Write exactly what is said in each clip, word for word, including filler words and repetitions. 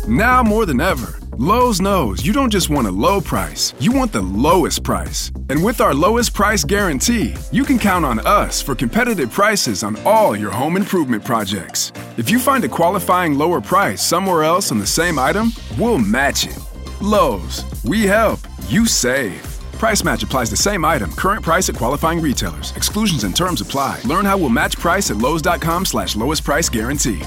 Now more than ever, Lowe's knows you don't just want a low price, you want the lowest price. And with our lowest price guarantee, you can count on us for competitive prices on all your home improvement projects. If you find a qualifying lower price somewhere else on the same item, we'll match it. Lowe's, we help, you save. Price match applies to same item. Current price at qualifying retailers. Exclusions and terms apply. Learn how we'll match price at lowes.com slash lowest price guarantee.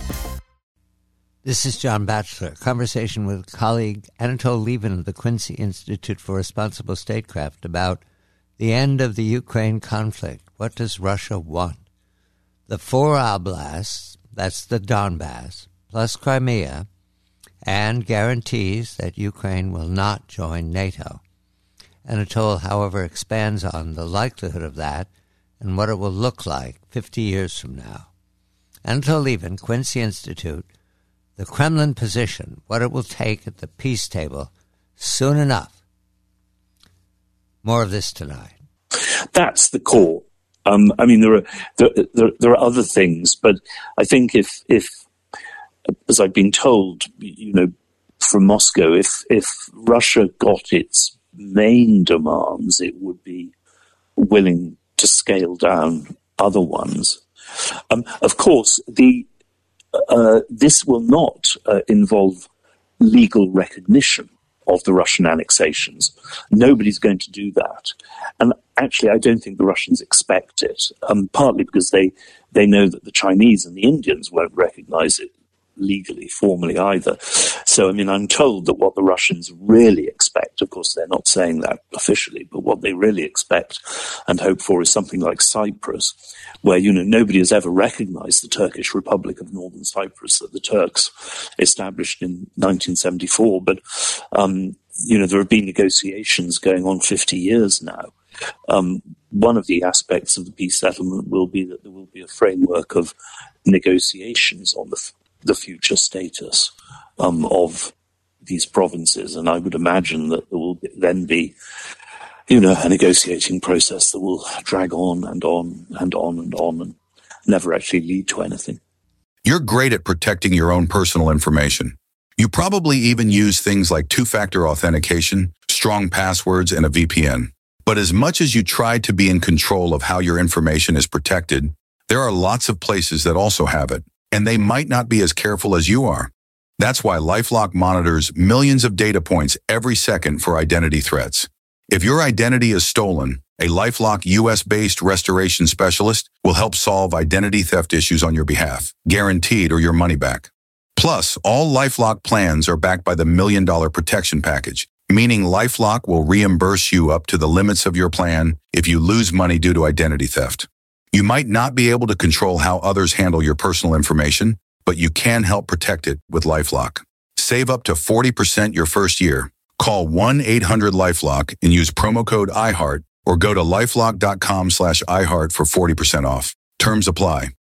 This is John Batchelor. Conversation with colleague Anatol Lieven of the Quincy Institute for Responsible Statecraft about the end of the Ukraine conflict. What does Russia want? The four oblasts, that's the Donbass, plus Crimea, and guarantees that Ukraine will not join NATO. Anatol, however, expands on the likelihood of that and what it will look like fifty years from now. Anatol Lieven, Quincy Institute, the Kremlin position, what it will take at the peace table soon enough. More of this tonight. That's the core. Um, I mean, there are there, there, there are other things, but I think if, if, as I've been told, you know, from Moscow, if if Russia got its main demands, it would be willing to scale down other ones. Um, of course, the uh, this will not uh, involve legal recognition of the Russian annexations. Nobody's going to do that. And actually, I don't think the Russians expect it, um, partly because they, they know that the Chinese and the Indians won't recognize it legally, formally either. So, I mean, I'm told that what the Russians really expect, of course, they're not saying that officially, but what they really expect and hope for is something like Cyprus, where, you know, nobody has ever recognized the Turkish Republic of Northern Cyprus that the Turks established in nineteen seventy-four. But, um, you know, there have been negotiations going on fifty years now. Um, one of the aspects of the peace settlement will be that there will be a framework of negotiations on the f- the future status um, of these provinces. And I would imagine that there will then be, you know, a negotiating process that will drag on and on and on and on and never actually lead to anything. You're great at protecting your own personal information. You probably even use things like two-factor authentication, strong passwords, and a V P N. But as much as you try to be in control of how your information is protected, there are lots of places that also have it, and they might not be as careful as you are. That's why LifeLock monitors millions of data points every second for identity threats. If your identity is stolen, a LifeLock U S-based restoration specialist will help solve identity theft issues on your behalf, guaranteed or your money back. Plus, all LifeLock plans are backed by the Million Dollar Protection Package, meaning LifeLock will reimburse you up to the limits of your plan if you lose money due to identity theft. You might not be able to control how others handle your personal information, but you can help protect it with LifeLock. Save up to forty percent your first year. Call one eight hundred LifeLock and use promo code iHeart or go to lifelock.com slash iHeart for forty percent off. Terms apply.